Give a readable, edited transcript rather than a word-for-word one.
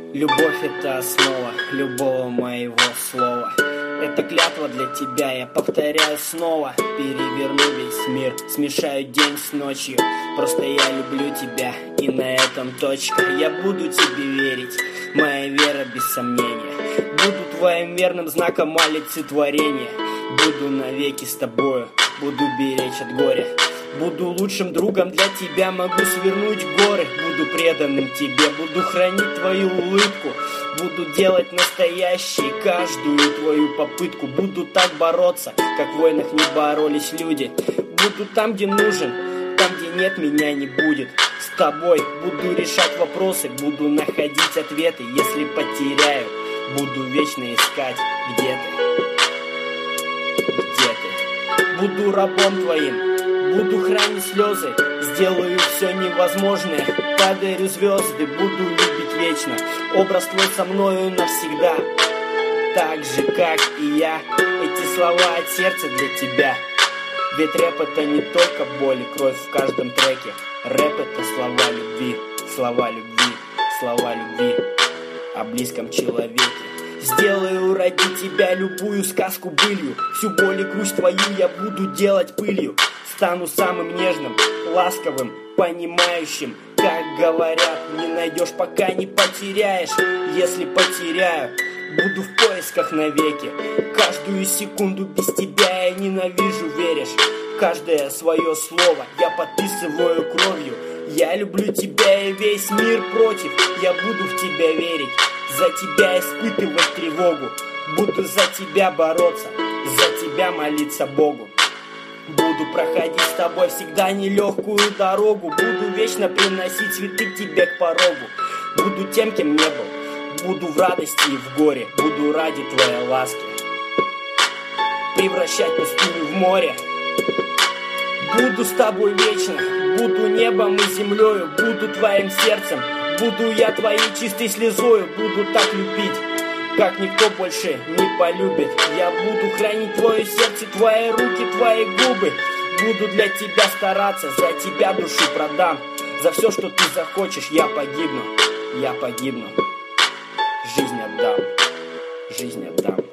Любовь — это основа любого моего слова. Это клятва для тебя, я повторяю снова. Переверну весь мир, смешаю день с ночью. Просто я люблю тебя, и на этом точка. Я буду тебе верить, моя вера без сомнения. Буду твоим верным знаком олицетворения. Буду навеки с тобою, буду беречь от горя. Буду лучшим другом для тебя, могу свернуть горы. Буду преданным тебе, буду хранить твою улыбку. Буду делать настоящей каждую твою попытку. Буду так бороться, как в войнах не боролись люди. Буду там, где нужен, там, где нет, меня не будет. С тобой буду решать вопросы, буду находить ответы. Если потеряю, буду вечно искать, где ты, где ты. Буду рабом твоим, буду хранить слезы, сделаю все невозможное, подарю звезды, буду любить вечно. Образ твой со мною навсегда, так же, как и я. Эти слова от сердца для тебя. Ведь рэп — это не только боль и кровь в каждом треке. Рэп — это слова любви, слова любви, слова любви о близком человеке. Сделаю ради тебя любую сказку былью. Всю боль и грусть твою я буду делать пылью. Стану самым нежным, ласковым, понимающим. Как говорят, не найдешь, пока не потеряешь. Если потеряю, буду в поисках навеки. Каждую секунду без тебя я ненавижу, веришь? Каждое свое слово я подписываю кровью. Я люблю тебя и весь мир против. Я буду в тебя верить, за тебя испытывать тревогу. Буду за тебя бороться, за тебя молиться Богу. Буду проходить с тобой всегда нелегкую дорогу. Буду вечно приносить цветы к тебе к порогу. Буду тем, кем не был, буду в радости и в горе. Буду ради твоей ласки превращать пустыню в море. Буду с тобой вечно, буду небом и землею. Буду твоим сердцем, буду я твоей чистой слезою. Буду так любить, как никто больше не полюбит. Я буду хранить твое сердце, твои руки, твои губы. Буду для тебя стараться, за тебя душу продам. За все, что ты захочешь, я погибну, я погибну. Жизнь отдам, жизнь отдам.